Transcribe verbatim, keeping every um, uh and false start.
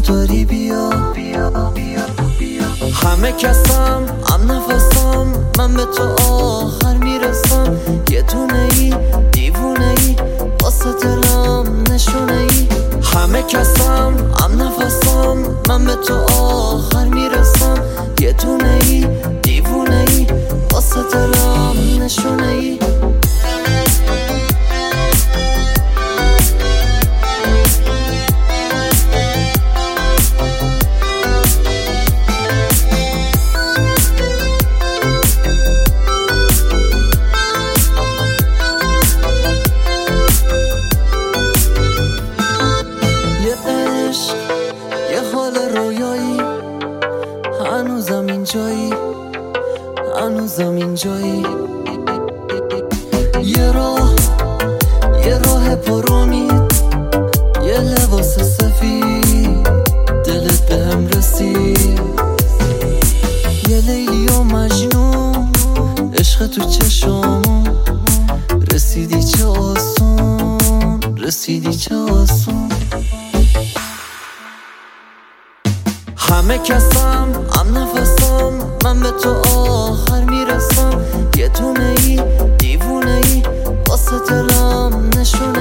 داری بیا بیا بیا بیا. همه کسم هم نفسم، من به تو آخر میرسم. یه دونه ای دیوونه ای واسه دلم نشونه ای. همه کسم هم نفسم، من به تو آخر میرسم. یه دونه ای دیوونه ای واسه دلم نشونه ای. یه حال رویایی، هنوزم اینجایی، هنوزم اینجایی. یه راه یه راه پر امید، یه لباس سفید، دلت به هم رسید. یه لیلی و مجنون، عشق تو چشم، رسیدی چه آسون، رسیدی چه آسون. همه کسم هم نفسم، من به تو آخر میرسم. یه دونه ای دیوونه ای واسه دلم نشون